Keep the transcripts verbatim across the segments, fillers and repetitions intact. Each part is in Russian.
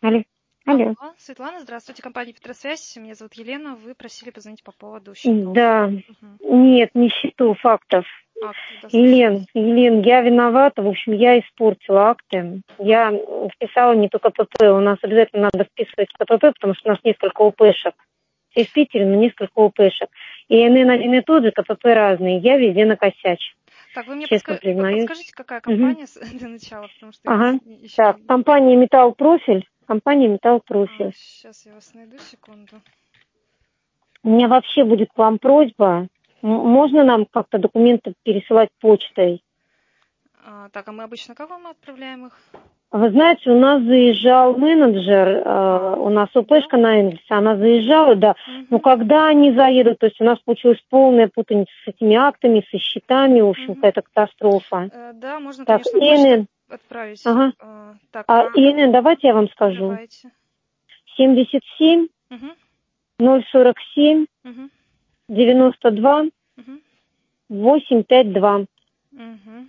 Алло. Алло. Алло, Светлана, здравствуйте, компания Петросвязь. Меня зовут Елена. Вы просили позвонить по поводу счетов. Да. Угу. Нет, не счету, фактов. Актов, да, Елен, слушаюсь. Елен, я виновата. В общем, я испортила акты. Я вписала не только КПП. У нас обязательно надо вписывать КПП, потому что у нас несколько ОПшек. Все в Питере, но несколько ОПшек. И эн эн один и тот же, КПП разные. Я везде накосячу. Так, вы мне Честно подска- признаюсь. подскажите, какая Угу. компания с- для начала, потому что Ага. я еще Так, не... компания Металл Профиль. Компания Металл Профиль. сейчас я вас найду, секунду. У меня вообще будет к вам просьба. М- Можно нам как-то документы пересылать почтой? А, так, а мы обычно как вам отправляем их? Вы знаете, у нас заезжал менеджер, э, А, у нас да? ОПшка на Энгельсе, она заезжала, да. Но Угу. когда они заедут, то есть у нас получилась полная путаница с этими актами, со счетами, в общем, Угу. какая-то катастрофа. Э, да, можно, Так, конечно, почту ИНН, отправить. ага. А, так, А а... ИНН, давайте я вам скажу. Давайте. семьдесят семь Угу. ноль сорок семь Угу. девяносто два Угу. восемь пять два. Угу.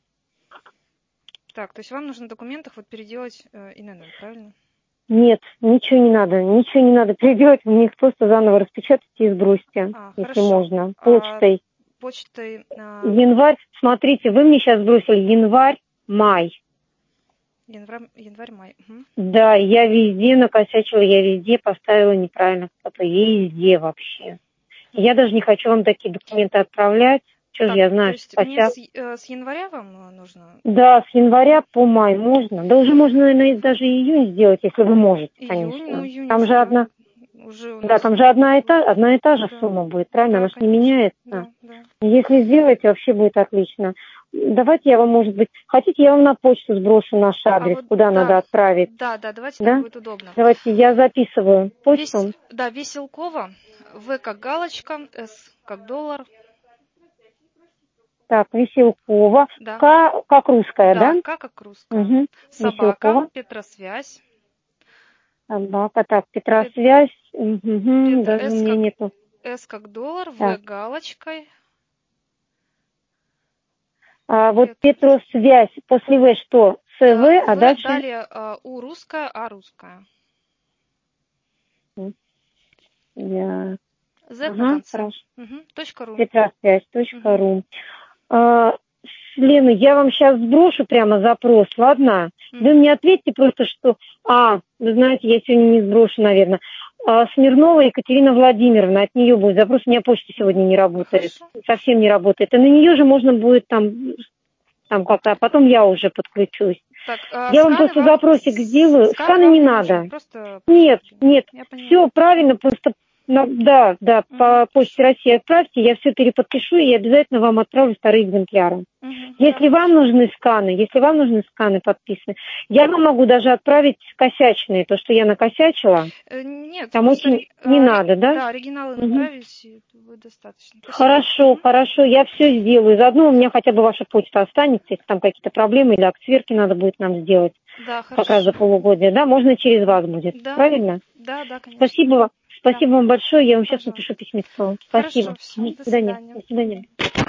Так, то есть вам нужно в документах вот переделать э, ин эн эн, правильно? Нет, ничего не надо, ничего не надо переделать, мне их просто заново распечатайте и сбросьте, А, если хорошо. можно, А, почтой. почтой... а, Январь, смотрите, вы мне сейчас бросили январь, май. январь, январь, май. Угу. Да, я везде накосячила, я везде поставила неправильно, везде вообще. Я даже не хочу вам такие документы отправлять, что же Так, я то знаю, что есть мне хотят. с, э, с января вам э, нужно? Да, с января по май можно. Да уже можно, наверное, даже июнь сделать, если вы можете, Июнь, ну конечно. июнь Там уже, же да. одна, Уже у да, нас... там же одна и та, одна и та же Да, сумма будет, правильно? да, Она же не конечно. меняется. Да, да. Если сделаете, вообще будет отлично. Давайте я вам, может быть, хотите, я вам на почту сброшу наш А адрес, вот, куда надо да, отправить. да, да, давайте так Да? будет удобно. Давайте я записываю Весь, почту. да, Веселкова, В как галочка, С как доллар. Так, Веселкова. Да, К как русская, да, да? К как русская. Угу. Собака, Веселкова. Петросвязь. Собака. Так, Пет- Петросвязь. Угу. Петр, Даже у С меня как, нету. С как доллар, В Так. галочкой. А вот Пет- Петросвязь. После В что? э, СВ, а В, дальше? далее э, У русская, А русская. Я... Z на Ага, конце. хорошо. Угу. Точка ру. Петросвязь точка Угу. ру. А, Лена, я вам сейчас сброшу прямо запрос, ладно? Вы Угу. мне ответьте просто, что... А, вы знаете, я сегодня не сброшу, наверное. А, Смирнова Екатерина Владимировна, от нее будет запрос. У меня почта сегодня не работает, Хорошо. совсем не работает. И на нее же можно будет там, там как-то, а потом я уже подключусь. Так, а Я вам сканы просто вам, запросик с- сделаю. сканы Сканы вам не не нужны, надо. просто Нет, почту. нет, Я поняла. все правильно, просто на- да, да, Угу. по почте России отправьте, я все переподпишу и обязательно вам отправлю вторые экземпляры. Угу. Да, Если вам хорошо. нужны сканы, если вам нужны сканы подписаны, я вам могу даже отправить косячные, то, что я накосячила, Э, Нет, там просто очень ори- не а, ори- надо, да? да, оригиналы Мгм. направить, и будет достаточно. Спасибо. Хорошо, Угу. хорошо, я все сделаю. Заодно у меня хотя бы ваша почта останется, если там какие-то проблемы или акт сверки надо будет нам сделать Да, как раз за хорошо. полугодие, да, можно через вас будет, Да, правильно? да, да, конечно. Спасибо вам, Да, спасибо вам большое, я вам сейчас напишу пожалуйста. письмецо. Хорошо, Спасибо. все, До до свидания, свидания. до свидания.